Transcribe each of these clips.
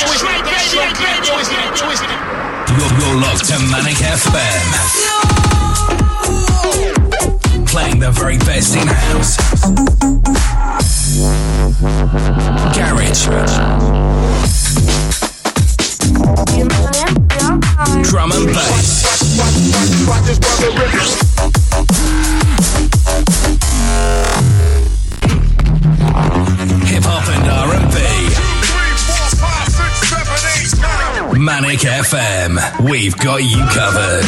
You're locked to Manic FM. Playing the very best in house, garage, drum and bass, hip hop and R&B. Manic FM, we've got you covered.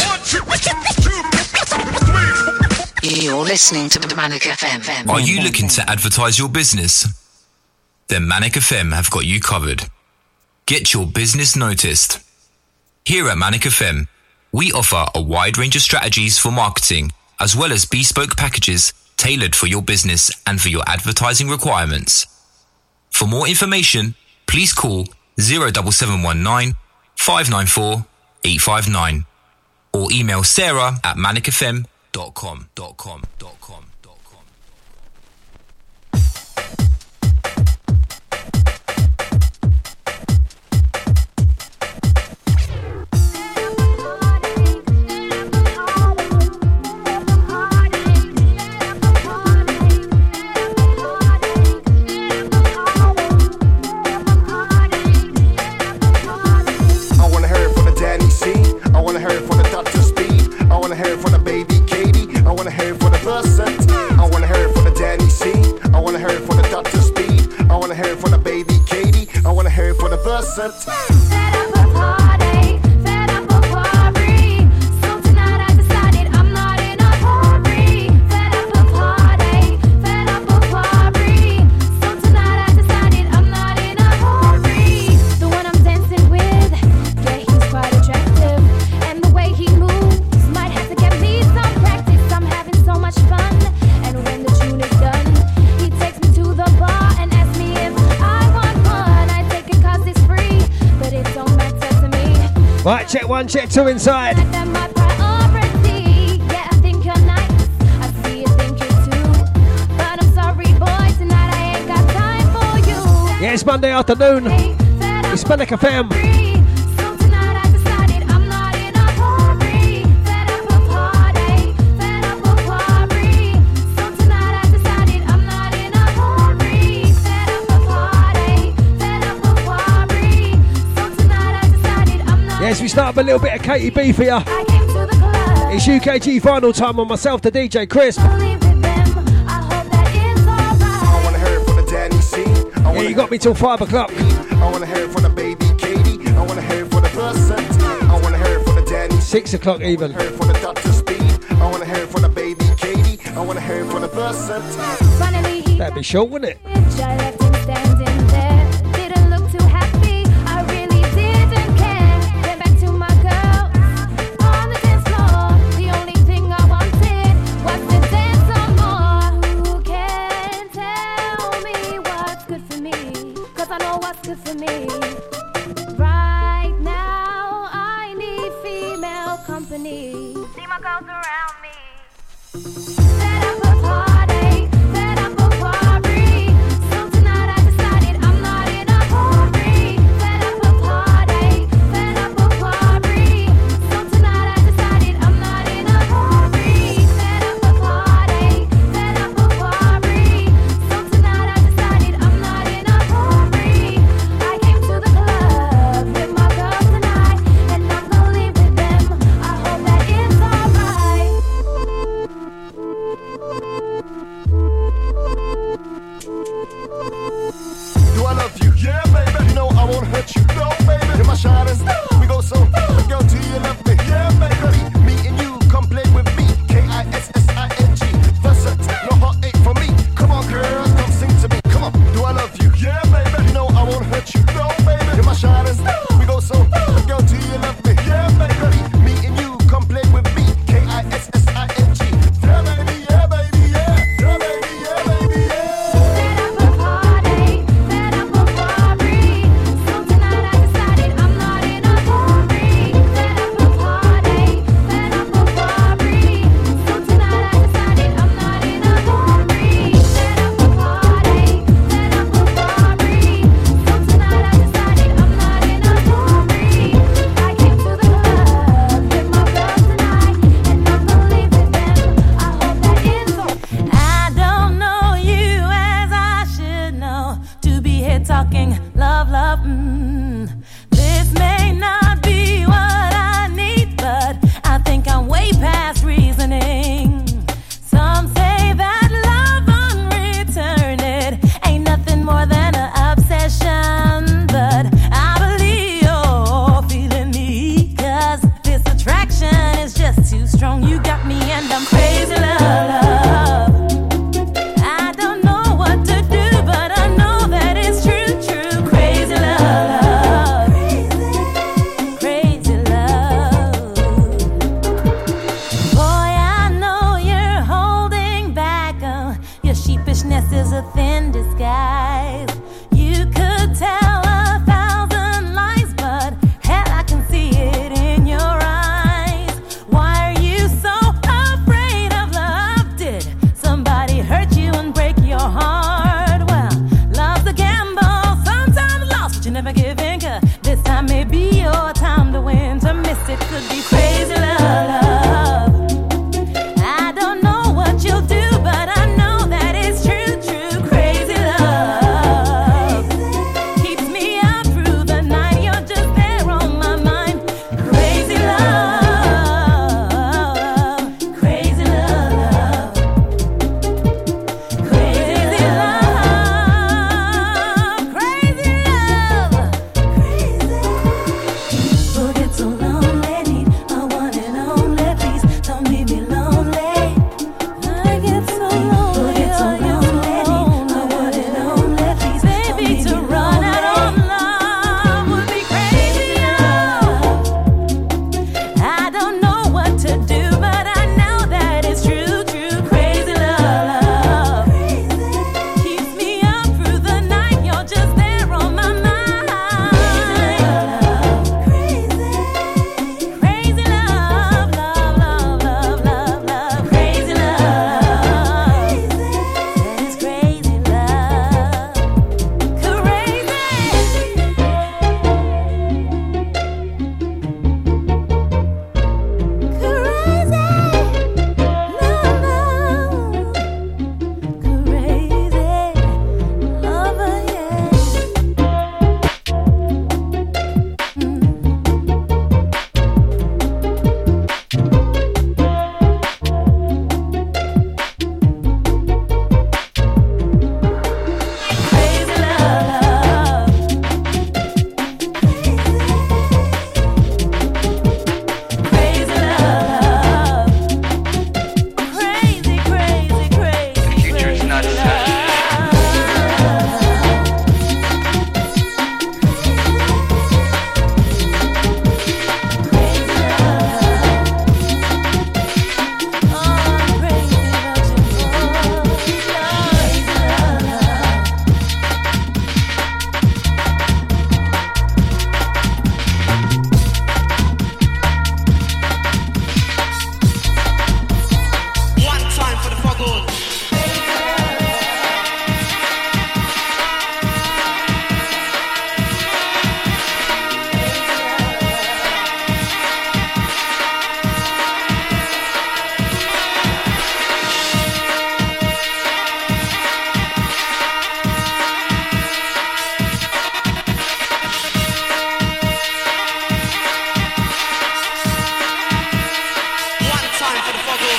You're listening to Manic FM. Are you looking to advertise your business? Then Manic FM have got you covered. Get your business noticed. Here at Manic FM, we offer a wide range of strategies for marketing, as well as bespoke packages tailored for your business and for your advertising requirements. For more information, please call 07719 594 859 or email Sarah at manicfm.com. Right, check one, check two inside. Yeah, it's Monday afternoon. It's Manic FM. Yes, we start up a little bit of Katie B for ya. It's UKG final time on myself, the DJ Chris. Yeah, you got me till 5 o'clock. I wanna hear it from the baby Katie. I wanna hear it from the percent. I wanna hear it from the Danny. 6 o'clock even. I wanna hear it from the Dr. Speed. I wanna hear it from the baby Katie. I wanna hear it from the percent. That'd be short, wouldn't it?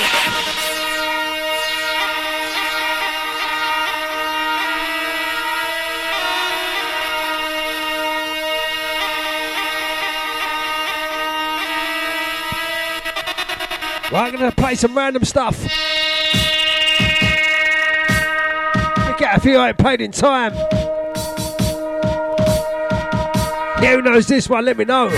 Right, I'm going to play some random stuff. We'll get a few I ain't played in time. Yeah, who knows this one? Let me know.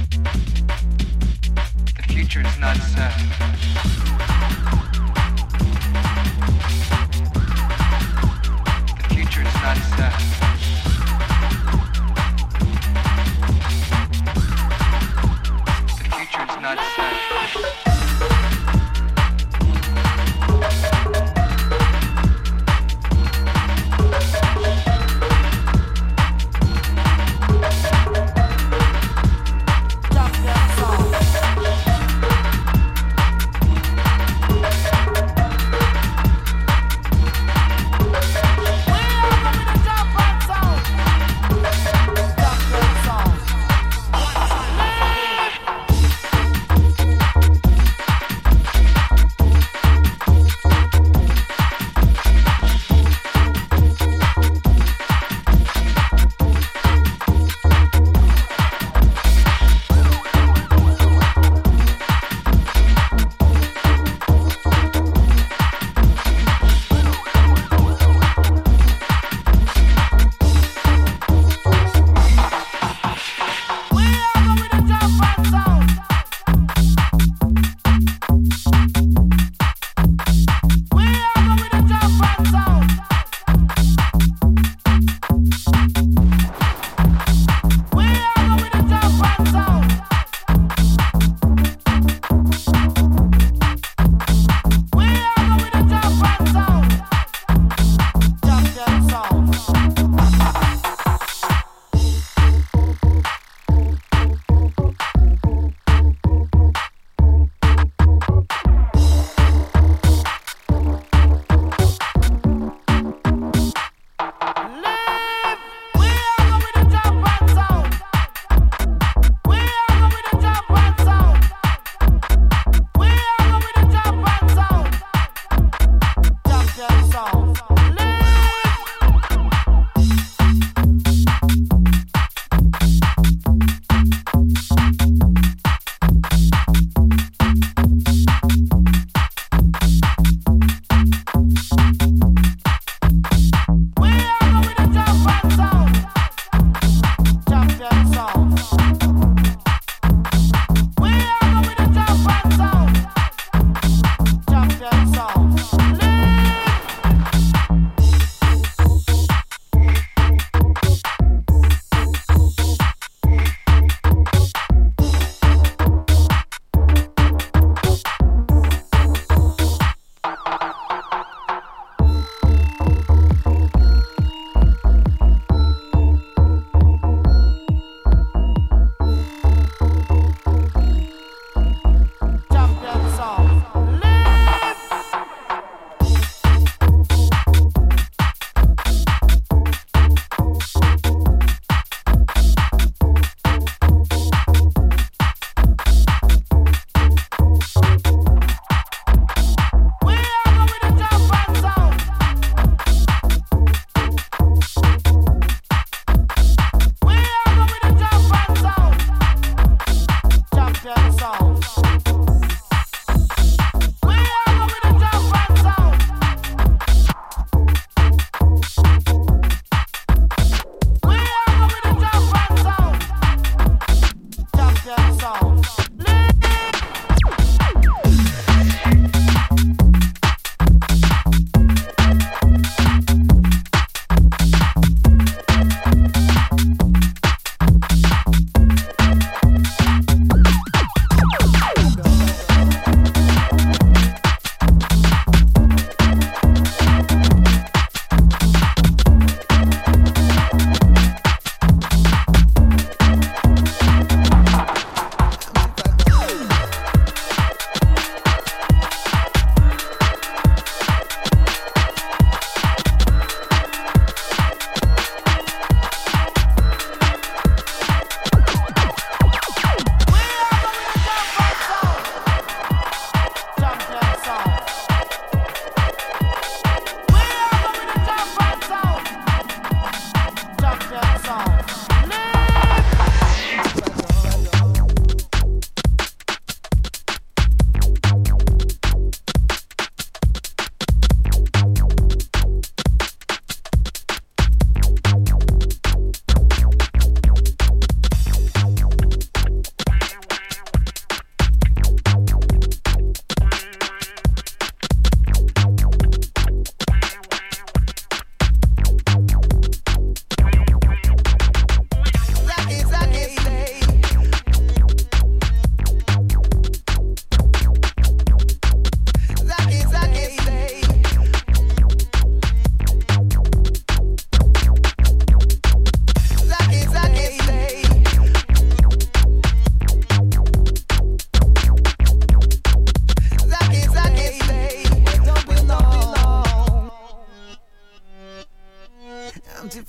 The future is not set.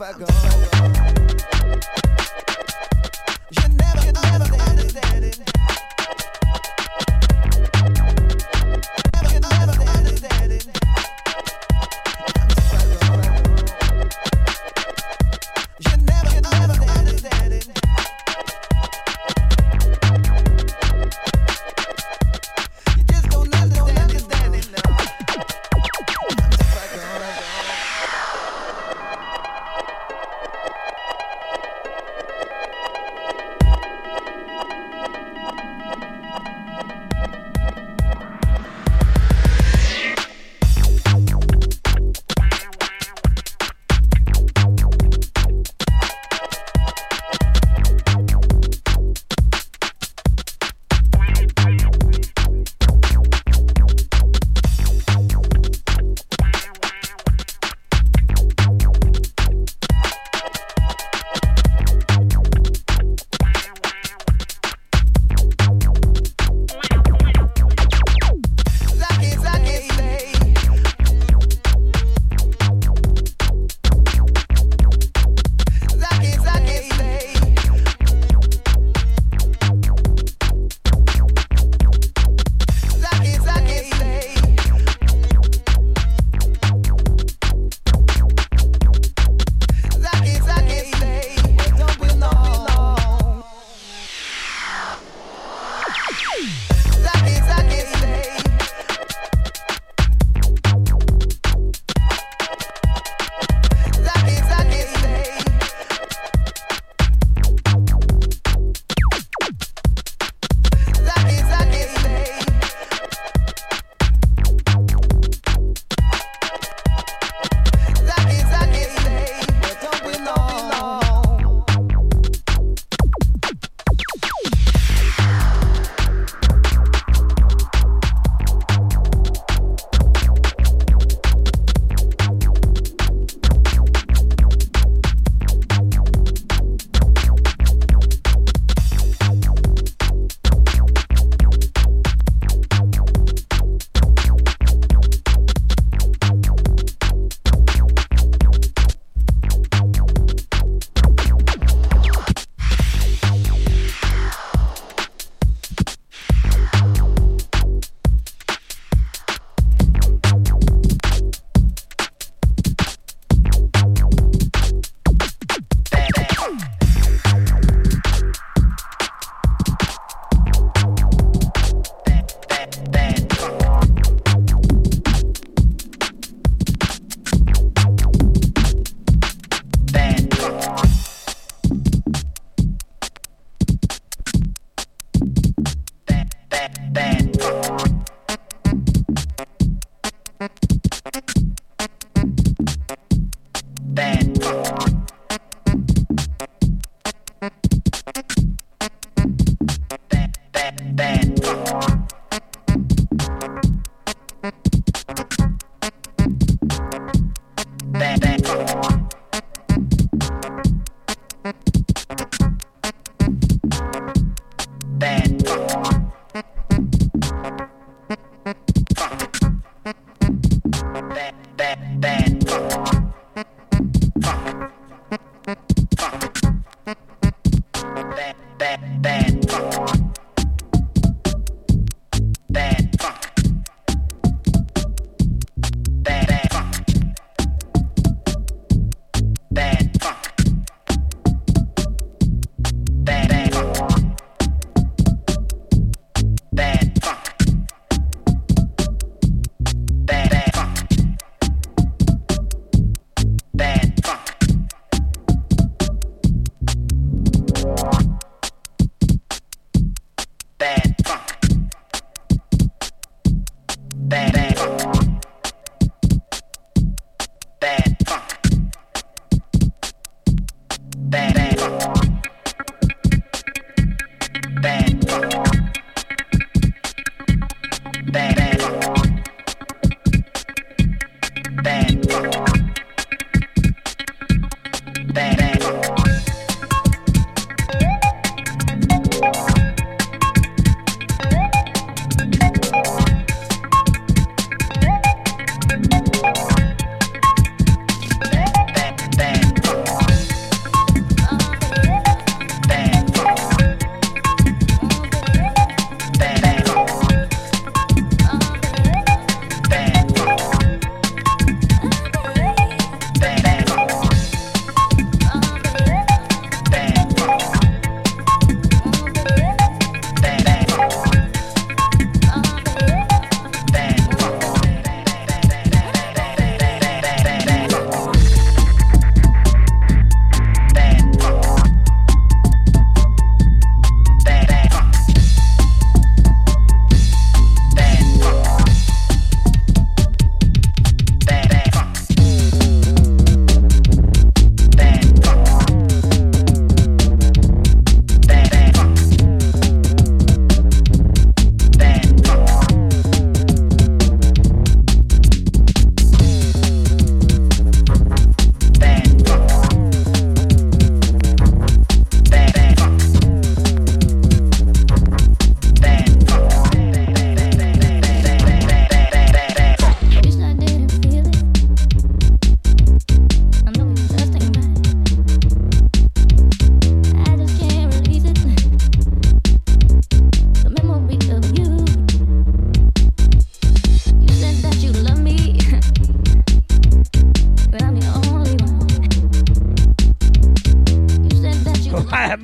fat girl. You never understand it. You never understand it. You never understand it. You just don't understand it now. I'm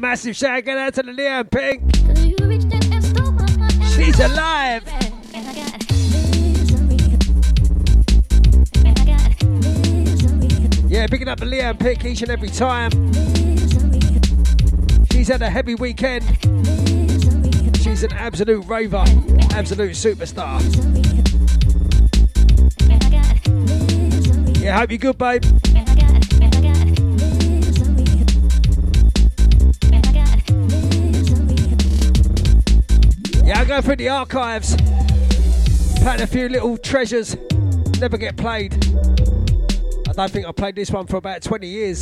massive shout out to the Leanne Pink. She's alive. Yeah, picking up the Leanne Pink each and every time. She's had a heavy weekend. She's an absolute raver, absolute superstar. Yeah, hope you're good, babe. Yeah, I go through the archives, playing a few little treasures, never get played. I don't think I played this one for about 20 years.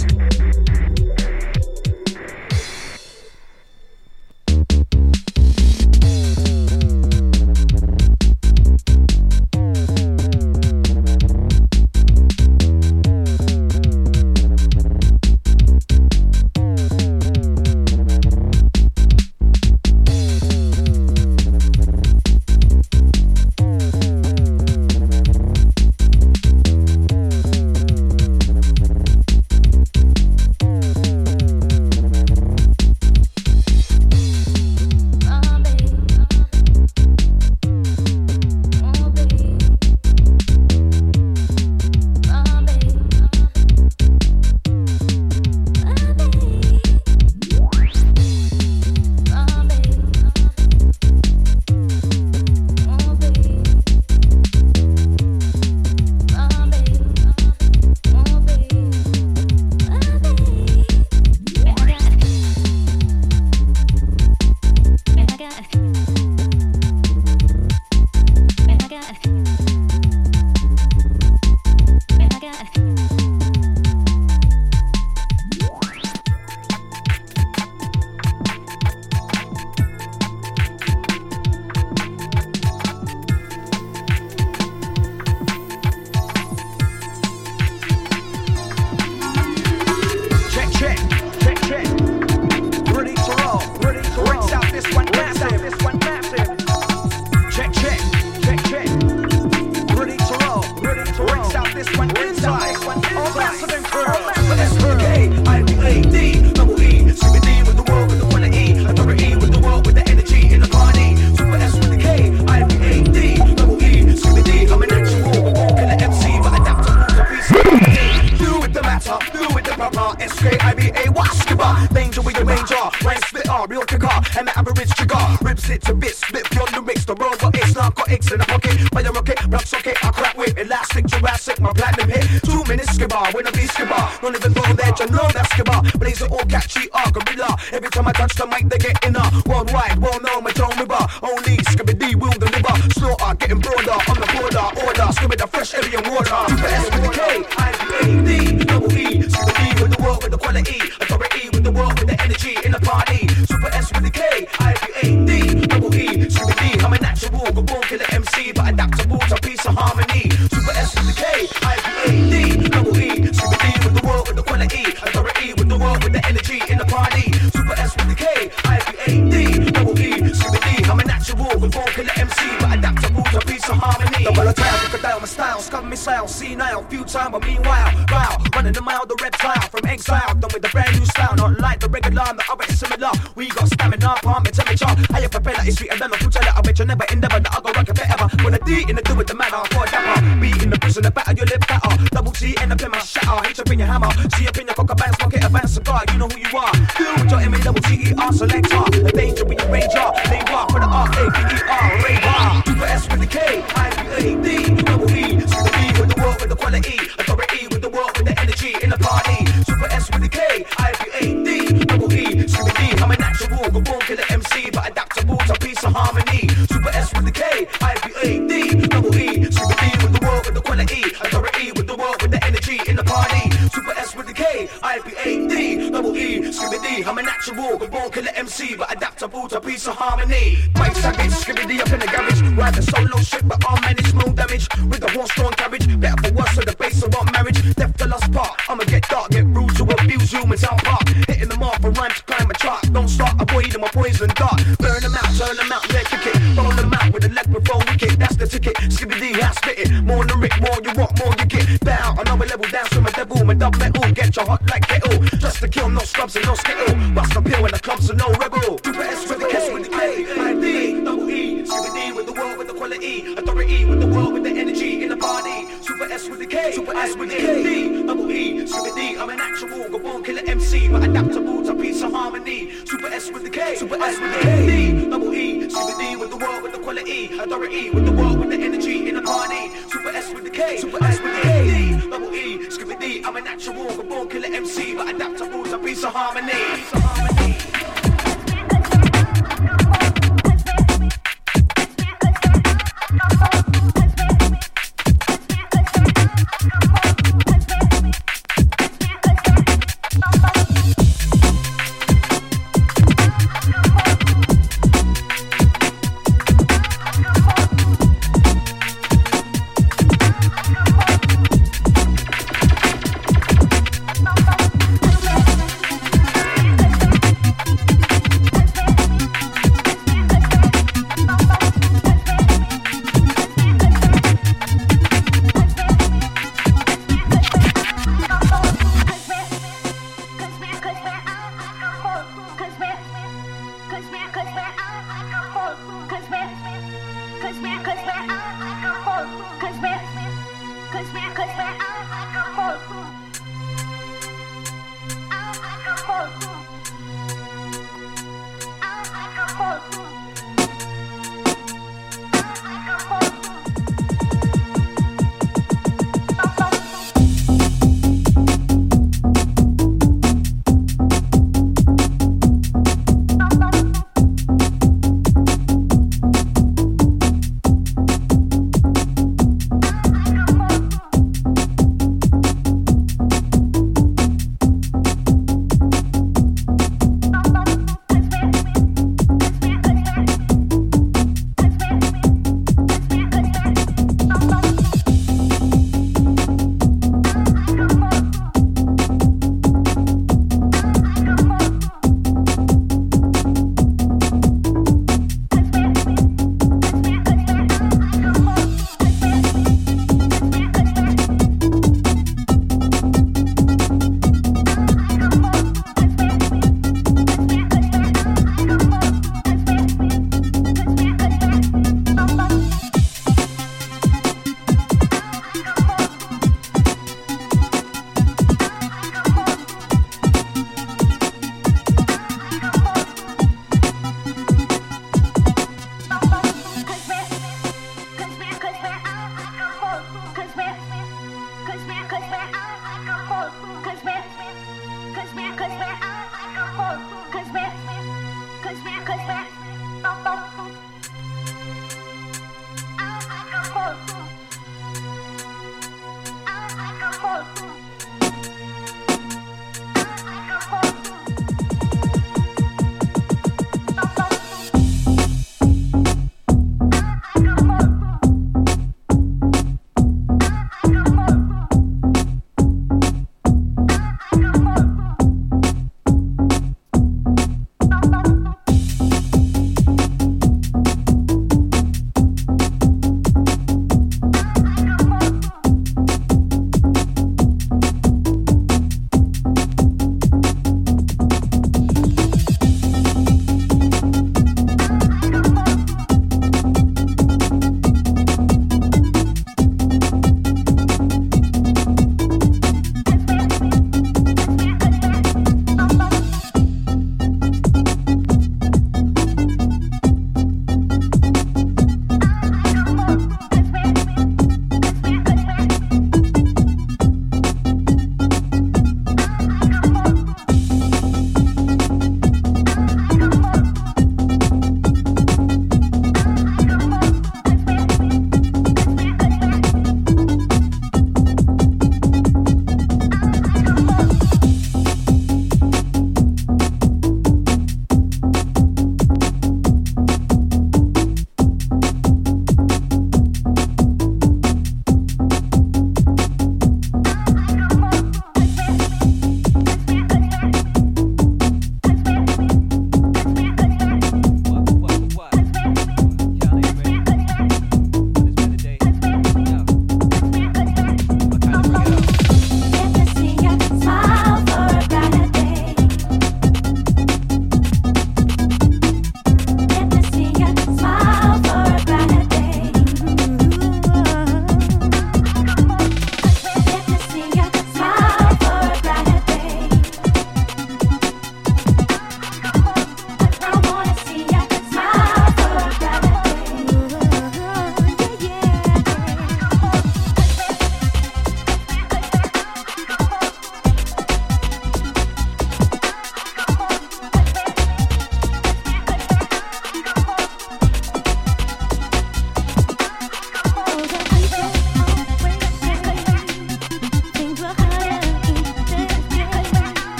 More than Rick, more you want, more you get. Bow, another level down, so my devil, my dub metal, get your hot like kettle. Just to kill, no scrubs and no skittle. Bust a pill in the clubs and no rebel. Super S with the S with the K, I-D, double E, Super D with the world with the quality, authority with the world with the energy in the party. Super S with the K, Super S with the D, double E, Super D. I'm an actual, go born killer MC, but adaptable to peace and harmony. Super S with the K, Super S with the D, double E, Super D with the world with the quality, authority with the world with the energy in the party. Super S with the K, Super S with the D, double E, Scooby D. I'm a natural, a born killer MC, but adaptable to peace and harmony.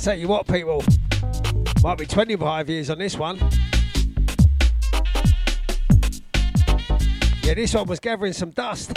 tell you what, people, might be 25 years on this one. Yeah, this one was gathering some dust.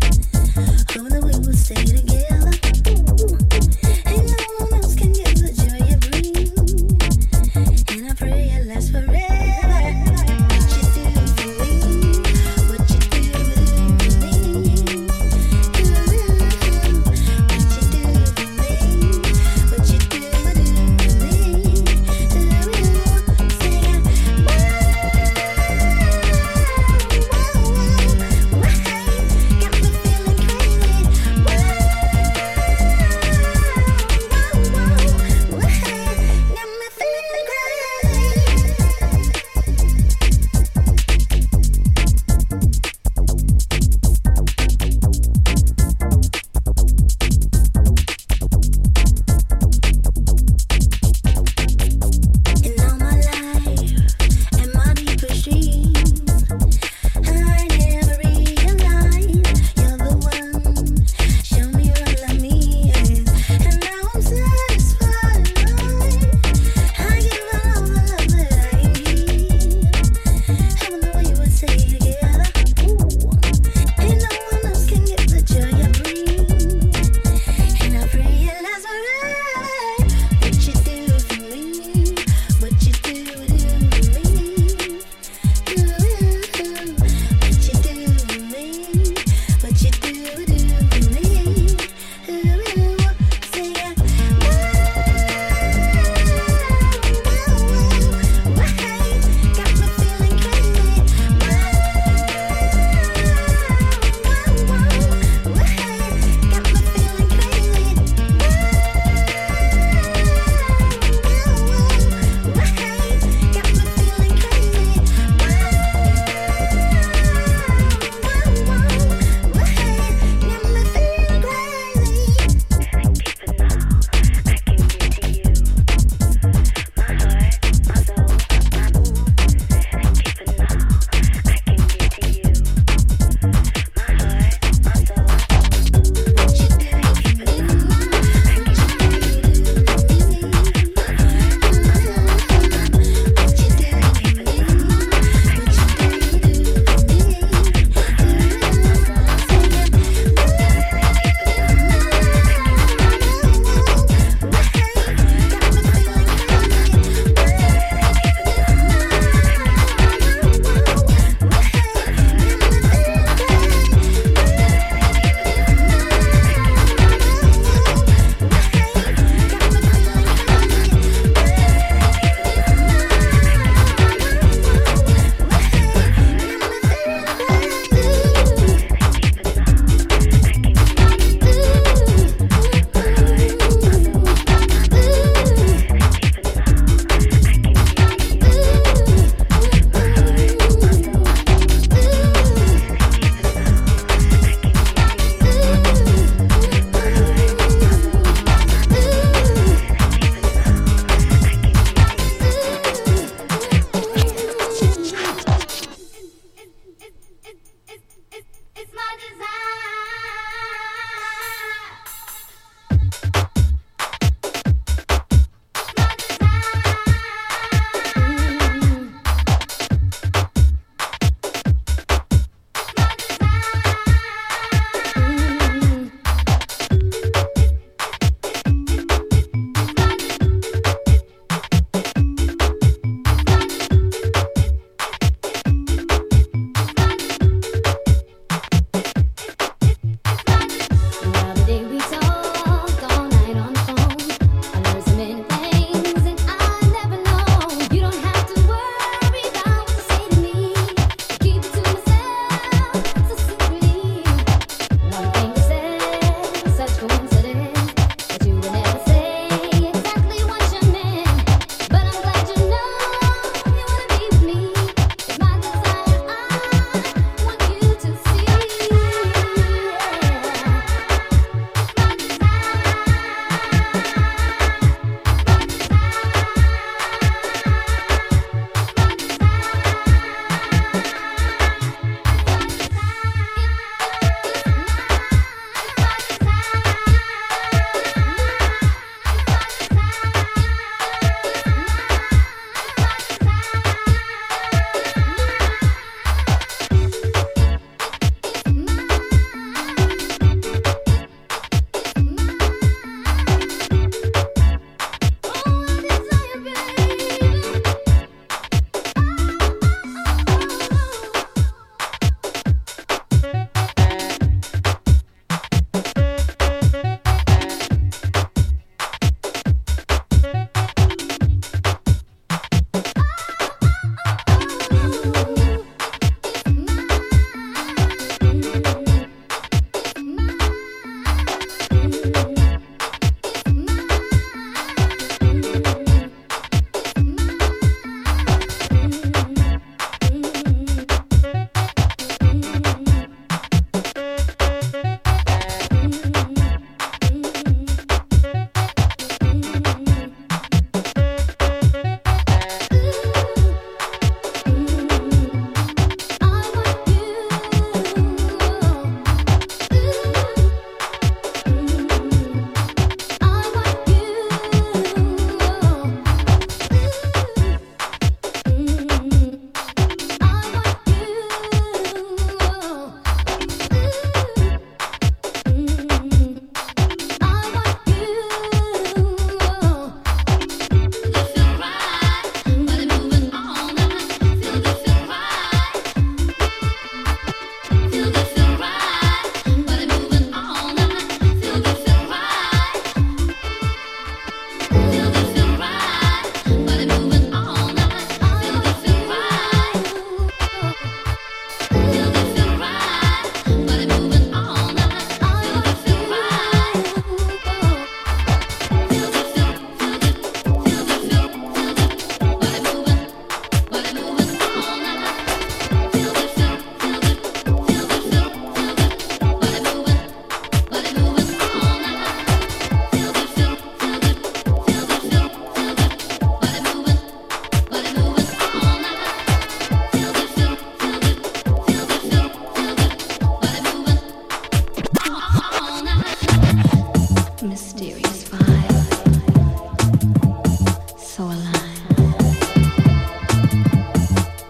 Stay together. Ain't no one else can give the joy.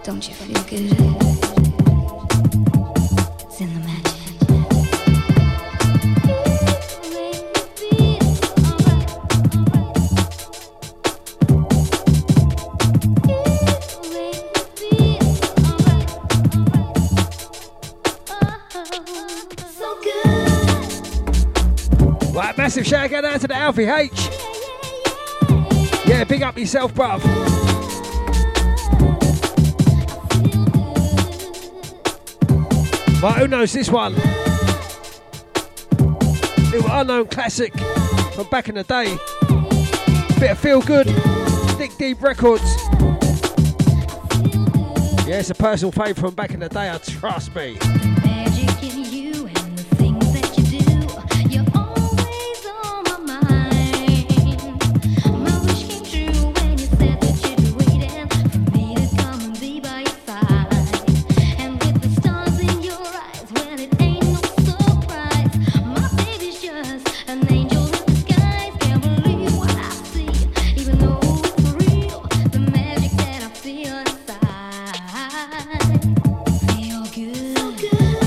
Don't you feel good? It's in the magic. Right, massive shout out to the Alfie H. Yeah, big up yourself, bruv. Right, who knows this one? Little unknown classic from back in the day. Bit of feel good. Dick Deep Records. Yeah, it's a personal favourite from back in the day, trust me. Magic in you and the things that you do. You're always on my mind. My wish came true when you said that you'd be waiting for me to come and be by your side. And with the stars in your eyes, well, it ain't no surprise. My baby's just an angel in disguise. Can't believe what I see, even though it's real. The magic that I feel inside. Feel good.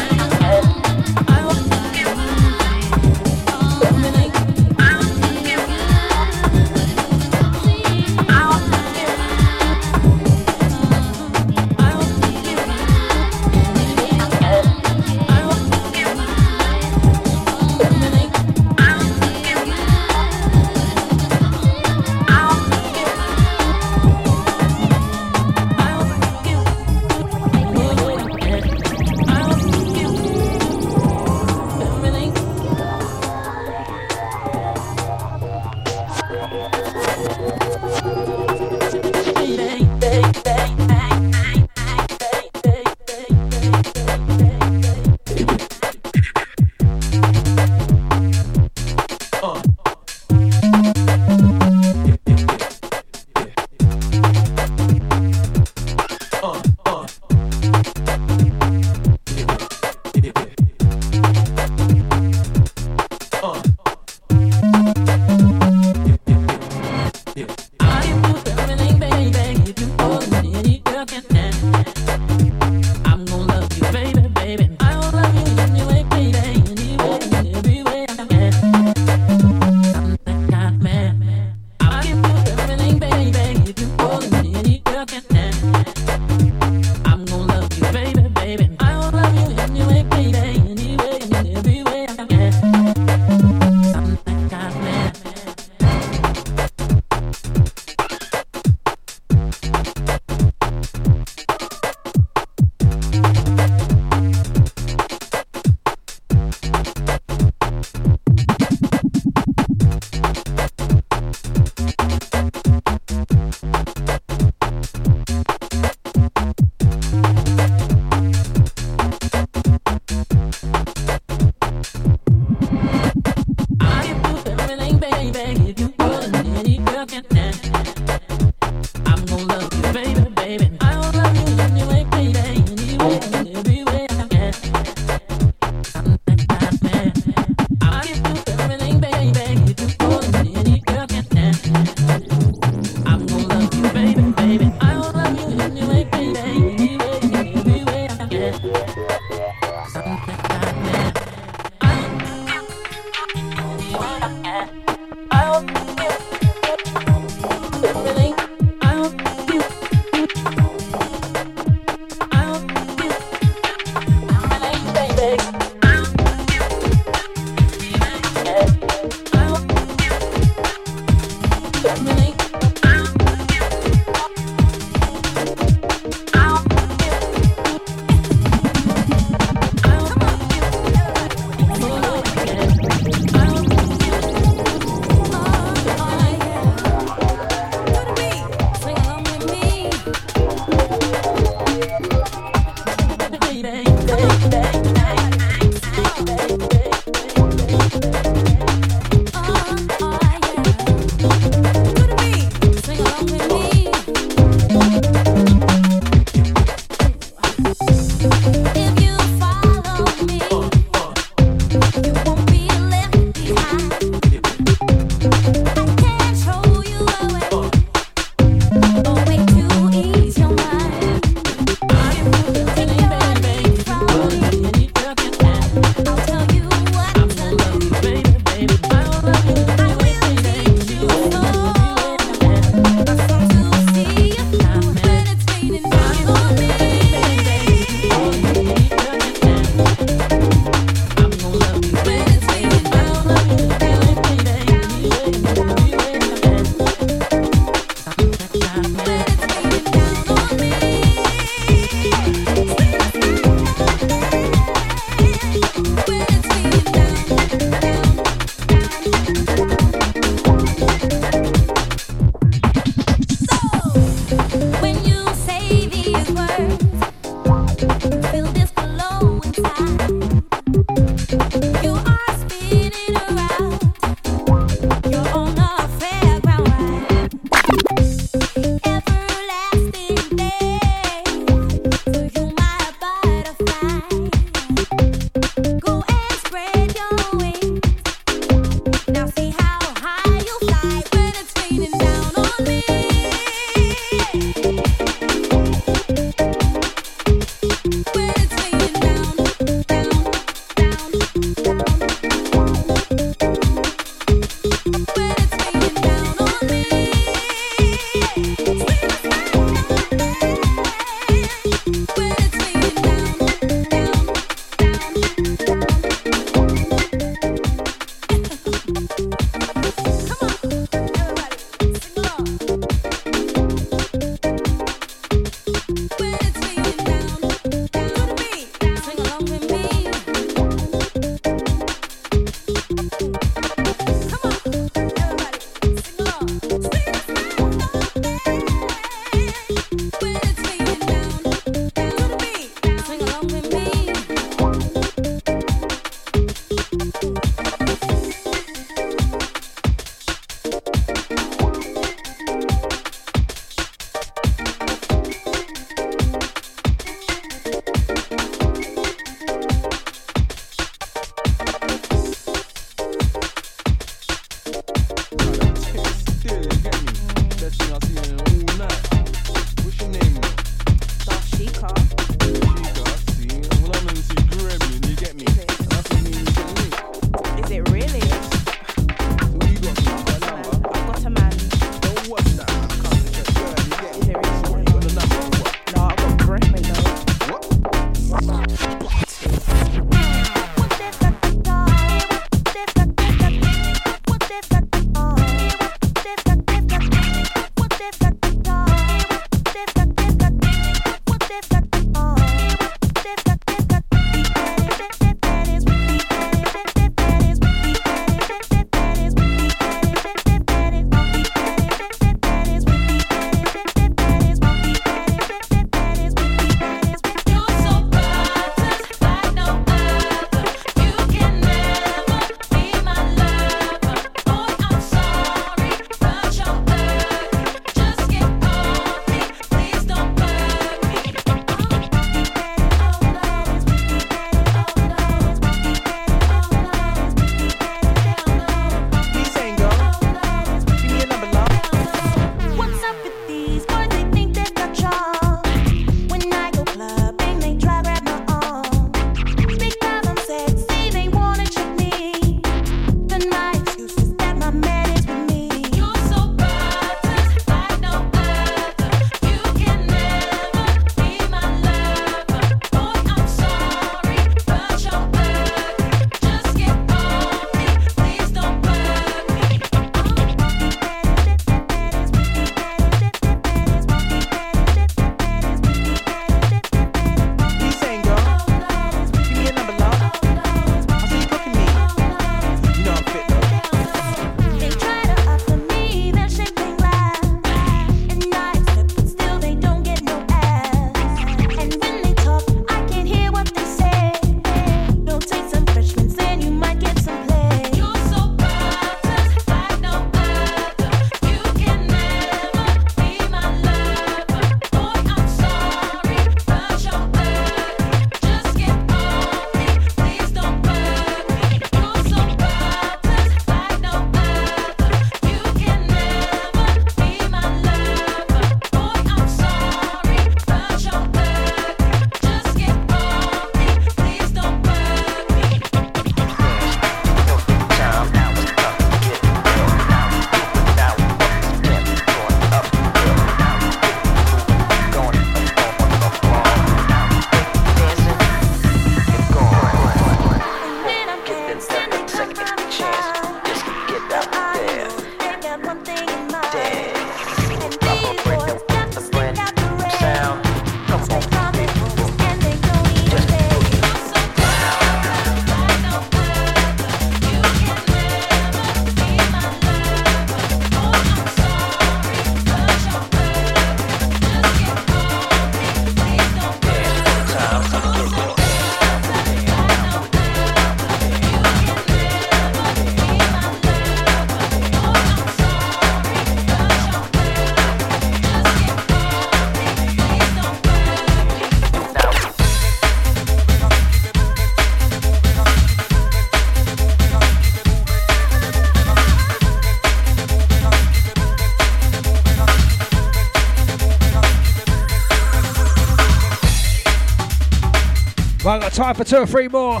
Right, I've got time for 2 or 3 more.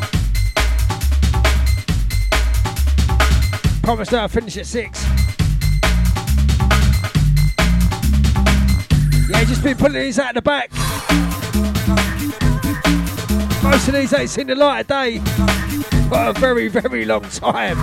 Promise that I'll finish at 6. Yeah, just been putting these out the back. Most of these ain't seen the light of day for a very, very long time.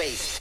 bass.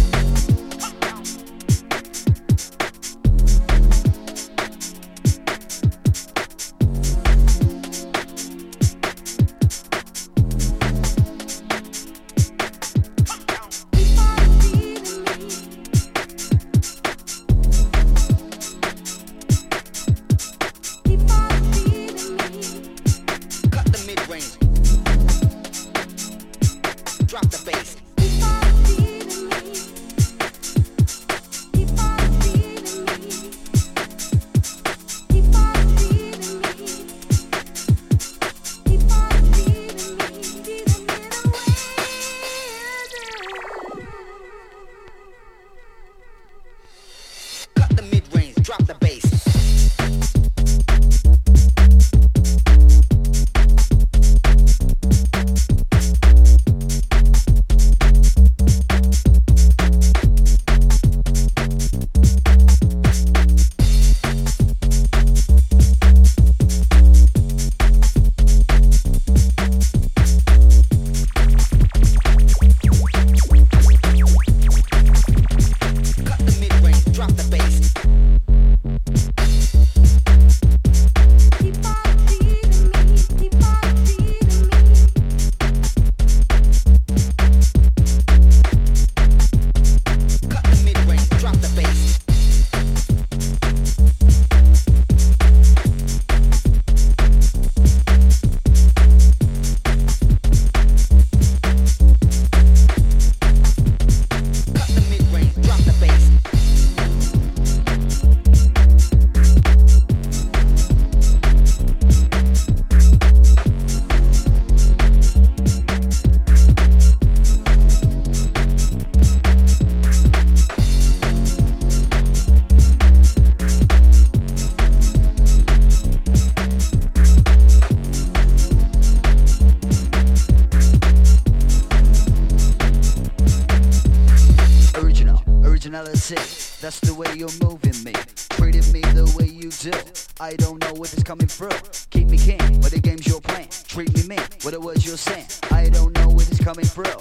That's the way you're moving me, treating me the way you do. I don't know where it's coming through. Keep me king, what the games you're playing. Treat me mean, what the words you're saying. I don't know where it's coming through.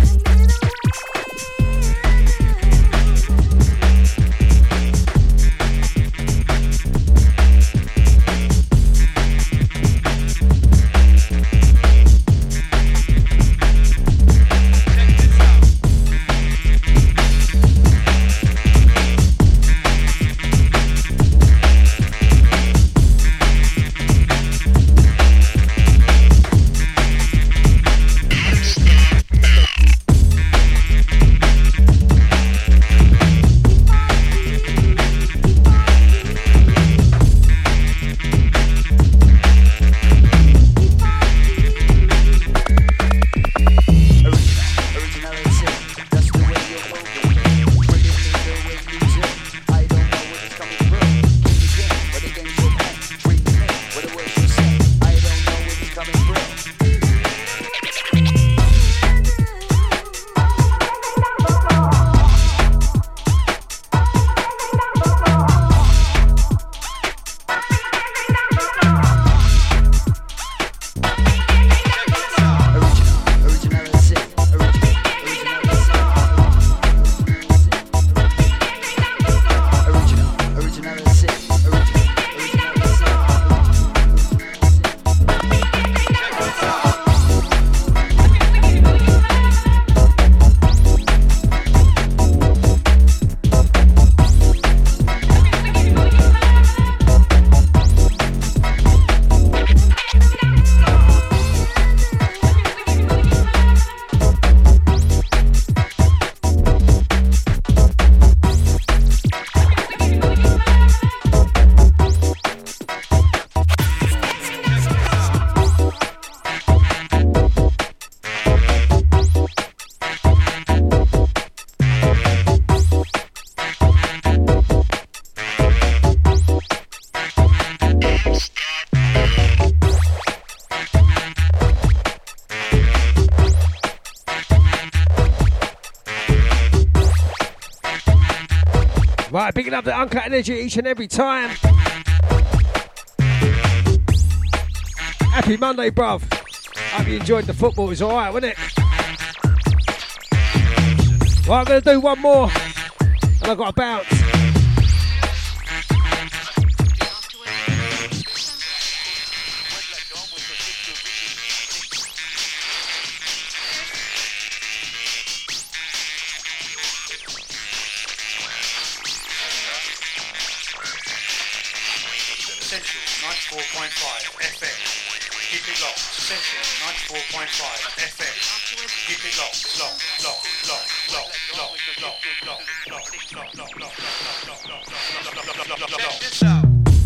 Right, picking up the Uncut Energy each and every time. Happy Monday, bruv. Hope you enjoyed the football. It was alright, wasn't it? Right, I'm going to do one more. And I've got to bounce. Essential 94.5 FM. Keep it locked. Essential 94.5 FM. Keep it locked. Check this out.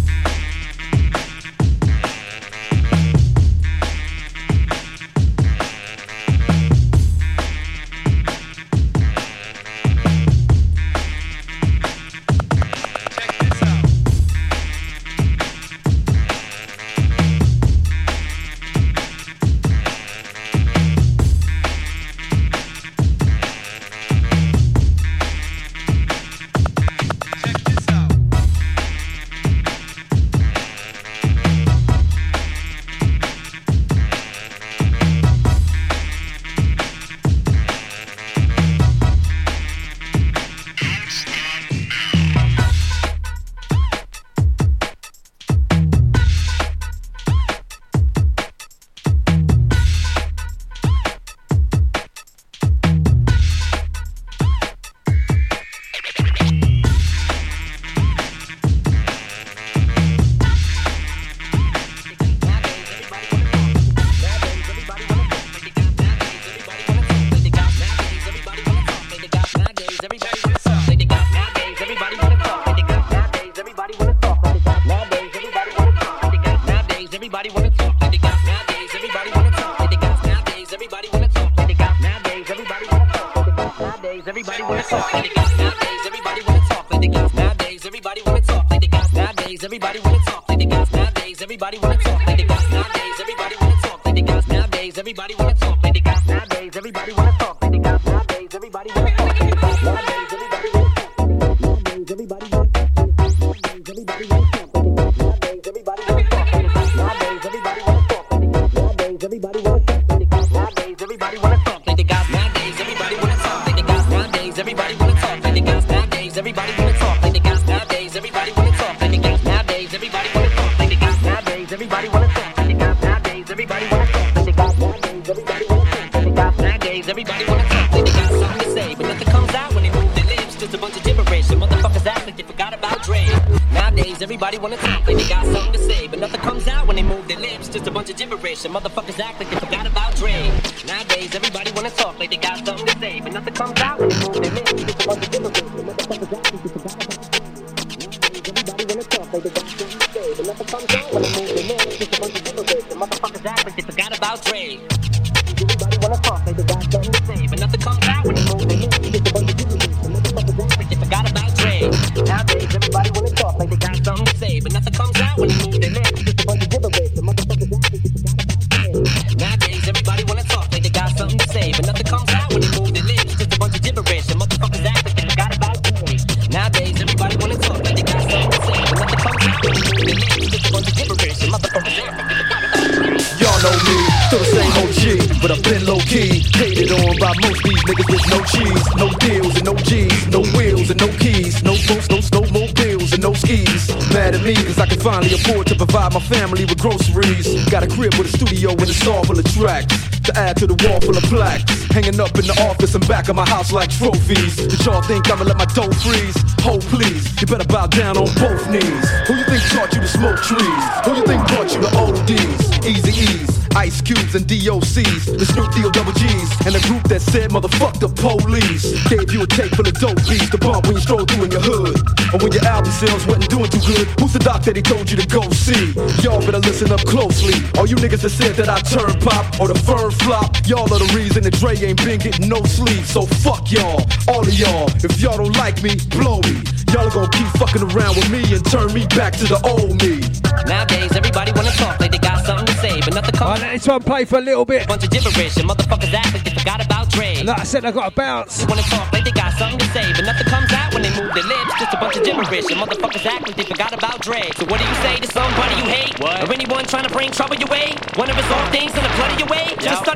Motherfuckers act like they forgot about Dre. Nowadays, everybody wanna talk like they got something to say, but nothing comes out when they move their lips. Just a bunch of gibberish. Motherfuckers act like they forgot about Dre. Nowadays, everybody wanna talk like they got something to say, but nothing comes out when they move their lips. Just a bunch of gibberish. Motherfuckers act like they forgot about Dre. Everybody wanna talk like they got something to say, but nothing comes out when they move their lips. Just a bunch of gibberish. Motherfuckers act like they forgot about Dre. Nowadays, everybody wanna talk like they got something to say, but nothing comes out when they move their lips. Just a bunch of gibberish. Motherfuckers act like they forgot about nowadays, everybody wanna talk like they got something to say, but nothing comes out when they move their lips. Just a bunch of gibberish, and motherfuckers act like they forgot about Dre. Nowadays, everybody wanna talk like they got something to say, but nothing comes out when they move their lips. Just a bunch of gibberish, and motherfuckers act like they forgot about Dre. Y'all know me, still the same OG, but I've been low key. Hated on by most these niggas with no cheese, no deals and no G's, no wheels and no keys, no boats, no snowmobiles and no skis. Mad at me cause I can finally afford to provide my family with groceries. Got a crib with a studio and a saw full of tracks to add to the wall full of plaques. Hanging up in the office and back of my house like trophies. Did y'all think I'ma let my dough freeze? Hold please, you better bow down on both knees. Who you think taught you to smoke trees? Who you think brought you to ODs? Easy E's, Ice Cubes and DOCs, the Snoop Double G's, and the group that said motherfuck the police. Gave you a tape full of dope beats to bump when you stroll through in your hood, or when your album sales wasn't doing too good. Who's the doc that he told you to go see? Y'all better listen up closely. All you niggas that said that I turn pop or the firm flop, y'all are the reason that Dre ain't been getting no sleep. So fuck y'all, all of y'all. If y'all don't like me, blow me. Y'all are gonna keep fucking around with me and turn me back to the old me. Nowadays, everybody wanna talk like they got something to say, but nothing comes. I'll let this one play for a little bit. Bunch of gibberish and motherfuckers act like they forgot about Dre. And like I said, I got to bounce. They wanna talk like they got something to say, but nothing comes out when they move their lips. Just a bunch of gibberish and motherfuckers act like they forgot about Dre. So what do you say to somebody you hate? What? Or anyone trying to bring trouble your way? Wanna resolve things in a bloody your way? Just study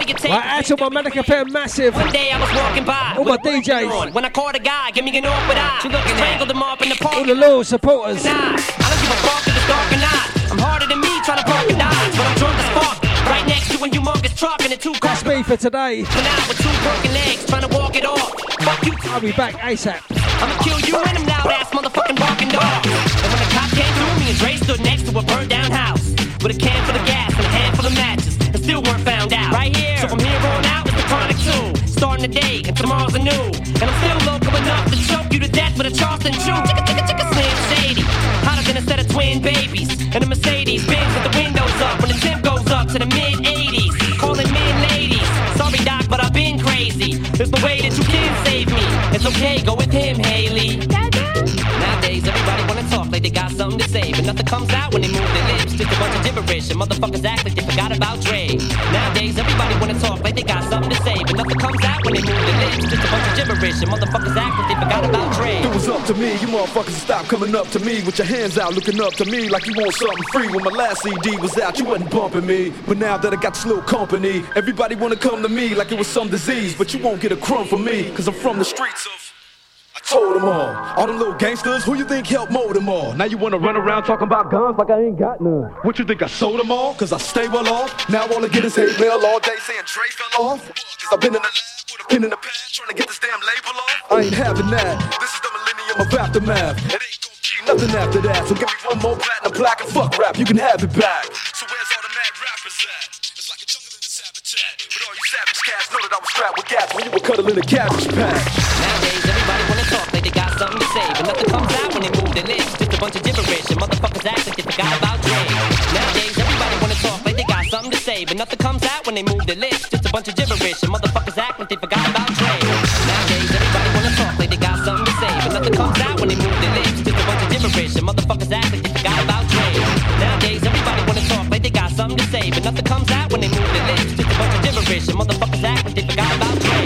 your tape. Right, out to my Manic FM massive. One day I was walking by. All my DJs. When I caught a guy, give me an awkward eye. She looking strangled him up in the park. All the loyal supporters. I don't give a fuck if it's dark or not. I'm harder than me trying to park and dodge, but I'm drunk as fuck. Right next to a humongous truck and a two-car. That's me for today. But now with two broken legs, trying to walk it off. Fuck you. I'll be back ASAP. I'ma kill you and them loud-ass motherfucking barking dogs. And when the cop came through, me and Dre stood next to a burnt-down house with a can full of gas and a handful of matches, and still weren't found out. Right here. So from here on out, it's the Chronic 2. Starting the day, and tomorrow's a new. And I'm still local enough to choke you to death with a Charleston chew. Chicka, chicka, chicka, Slim Shady. Hotter than a set of twin babies. And a Mercedes Benz with the windows up when the temp goes up to the mid-80s. Calling men ladies. Sorry, Doc, but I've been crazy. There's no way that you can save me. It's okay, go with him, Haley. Nowadays, everybody wanna talk like they got something to say, but nothing comes out when they move their lips. Just a bunch of gibberish, and motherfuckers act like they forgot about Dre. Nowadays, everybody wanna talk like they got something to say, but nothing comes out when they move their lips. Just a bunch of gibberish, and motherfuckers act like they forgot about Dre. It was up to me, you motherfuckers stop coming up to me with your hands out, looking up to me like you want something free. When my last CD was out, you wasn't bumping me, but now that I got this little company, everybody wanna come to me like it was some disease, but you won't get a crumb from me, cause I'm from the streets of... Told them all them little gangsters, who you think helped mold them all? Now you wanna run around talking about guns like I ain't got none. What you think, I sold them all? Cause I stay well off. Now all I get is hate mail all day saying Dre fell off. Cause I've been in the lab with a pin in the pad trying to get this damn label off. I ain't having that. This is the millennium of aftermath. It ain't gonna be nothing after that. So give me one more platinum plaque and fuck rap, you can have it back. So where's all the mad rappers at? It's like a jungle in this habitat. But all you savage cats know that I was strapped with gas when you were cuddling a cabbage patch. Nowadays, everybody wanna talk like they got something to say, but nothing comes out when they move their lips. Just a bunch of gibberish, and motherfuckers act like they forgot about Dre. Nowadays, everybody wanna talk like they got something to say, but nothing comes out when they move their lips. Just a bunch of gibberish, and motherfuckers act like they forgot about Dre. Nowadays, everybody wanna talk like they got something to say, but nothing comes out when they move their lips. Just a bunch of gibberish, and motherfuckers act like they forgot about Dre. Nowadays, everybody wanna talk like they got something to say, but nothing comes out when they move their lips. Just a bunch of gibberish, and motherfuckers act like they forgot about Dre.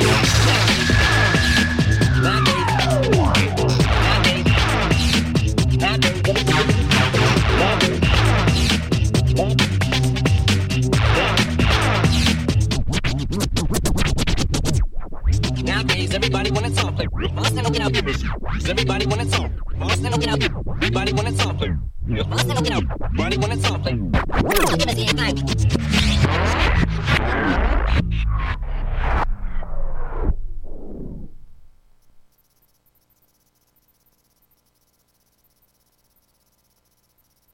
Nowadays, everybody wanna talk like Boston, don't get out. Everybody wanna talk. Boston, don't get out. Everybody wanna talk like Boston, don't get out. Everybody wanna talk like.